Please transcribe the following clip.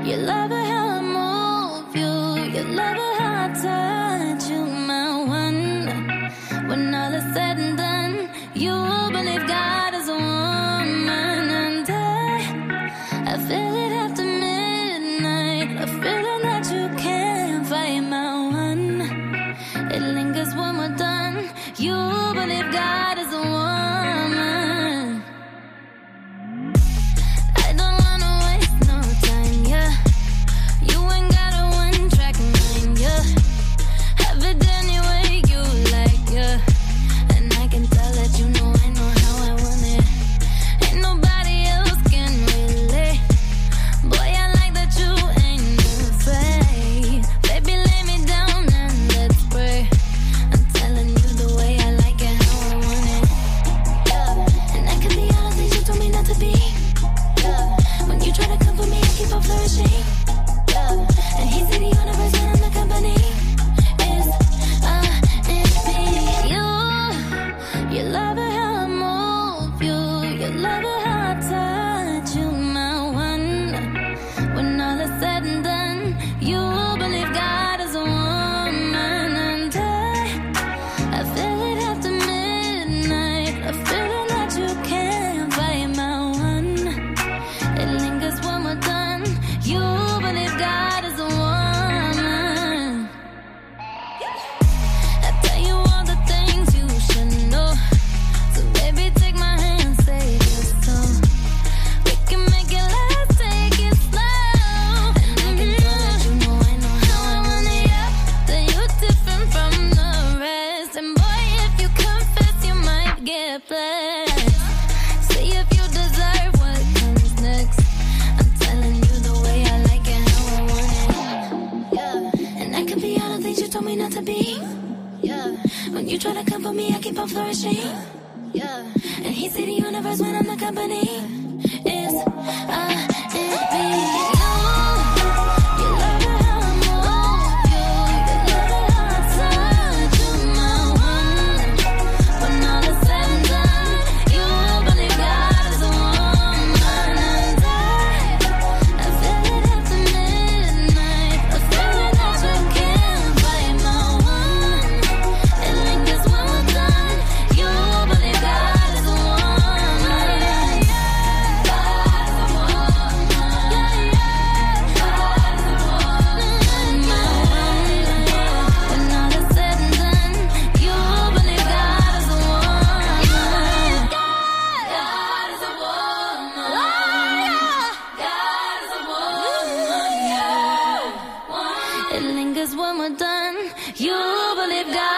You love it how I move you. You love it how I touch you, my one. When all is said and done, you believe God is a woman. And I feel it after midnight, a feeling that you can't fight, my one. It lingers when we're done. You believe God is a woman. I don't wanna waste no time, yeah. You ain't got a one-track mind, yeah. Have it any way you like, yeah. And I can tell that you know I know how I want it. Ain't nobody else can relate. Boy, I like that you ain't afraid. Baby, lay me down and let's pray. I'm telling you the way I like it, how I want it, yeah. And I can be all the things you told me not to be, yeah. When you try to come for me, I keep on flourishing, yeah. And he said the universe when I'm the company is me. You love it how I move you. You love it how I touch you, my one. When all is said and done, you believe God is a woman. And I feel it after midnight, a feeling that you can't fight, my one. It lingers when we're done. You believe God is a woman. I tell you all the things you should know. So baby, take my hand, say yes so. We can make it last, take it slow. And I can tell that you know I know how I want it, yeah. That you're different from the rest. And boy, if you confess, you might get blessed. See if you deserve what comes next. I'm telling you the way I like it, how I want it, yeah. And I can be all the things you told me not to be, yeah. When you try to come for me, I keep on flourishing, yeah. And he see the universe when I'm the company is me. You love it how I move you. You love it how I touch you, my one. When all is said and done, you believe God is a woman. And I feel it after midnight, a feeling that you can't fight, my one. It lingers when we're done. You believe God is a woman. God is a woman. Yeah, yeah. God is a woman. My one. When all is said and done, you believe God is a woman. God is a woman. God is a woman. Yeah. It lingers when we're done. You believe God.